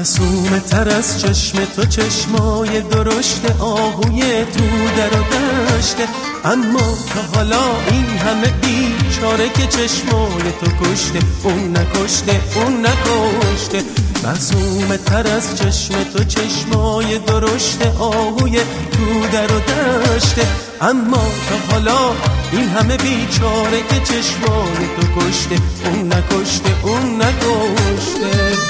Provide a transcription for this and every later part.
معصومه تر از چشم تو چشمای درشت آهوی تو در و دشته، اما تا حالا این همه بیچاره که چشمای تو کشته، اون نکشته اون نکشته. معصومه تر از چشم تو چشمای درشت آهوی تو در و دشته، اما تا حالا این همه بیچاره که چشمای تو کشته، اون نکشته اون نکشته.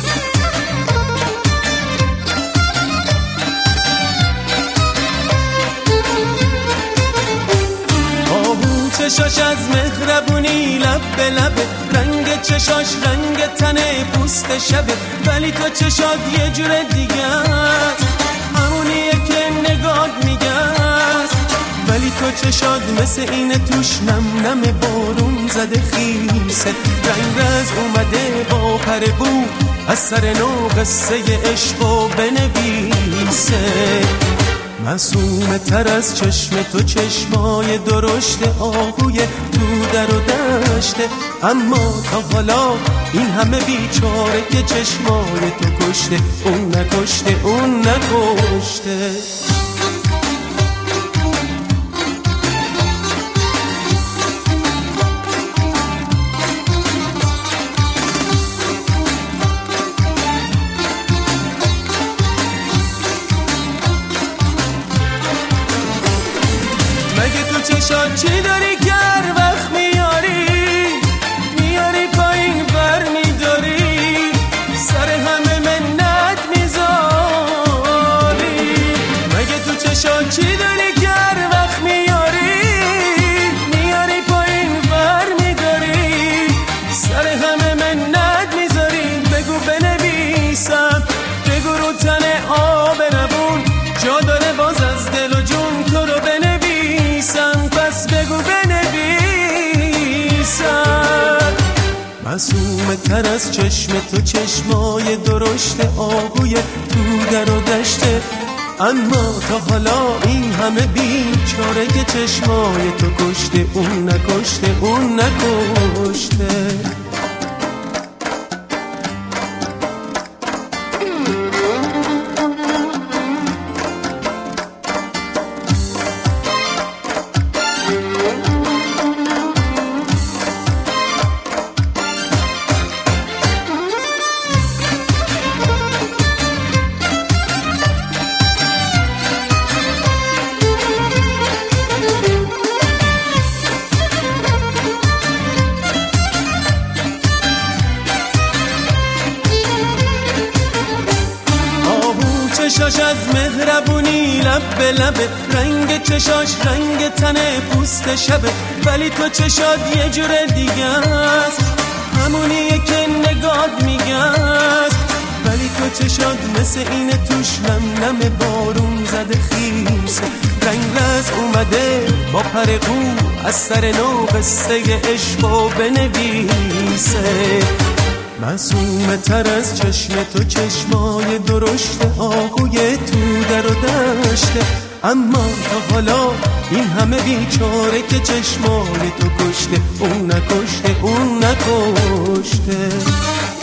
چشاش از مهربونی لب به لبه، رنگ چشاش رنگ تنه پوست شبه، ولی تو چشات یه جور دیگه است، همونیه که نگات میگه است. ولی تو چشات مثل اینه توش نم نم بارون زده خیسه، رنگ رز اومده با پر بو از سر نو قصه عشقو بنویسه. معصومه تر از چشم تو چشمای درشت آهوی تو در و دشته، اما تا حالا این همه بیچاره که چشمای تو کشته، اون نکشته اون نکشته. مگه تو چشات چی داری که هر وقت میاری پایین ور میداری، سر همه منت میذاری. مگه تو چشات چی داری که هر وقت میاری پایین ور میداری، سر همه منت میذاری. بگو بنویسم، بگو رو تن آب روون جا داره باز از دل و جون تو رو بنویسم، پس بگو بنویسم. معصومه تر از چشم تو چشمای درشت آهوی تو در و دشته، اما تا حالا این همه بیچاره که چشمای تو کشته، اون نکشته اون نکشته. چشاش از مهربونی لب به لبه، رنگ چشاش رنگ تنه پوست شبه، ولی تو چشات یه جور دیگه است، همونیه که نگات میگه است. ولی تو چشات مثل اینه توش نم نم بارون زده خیسه، رنگ رز اومده با پر قو از سر نو قصه عشقو بنویسه. معصومه تر از چشم تو چشمای درشت آهوی تو در و دشته، اما تا حالا این همه بیچاره که چشمای تو کشته، اون نکشته اون نکشته.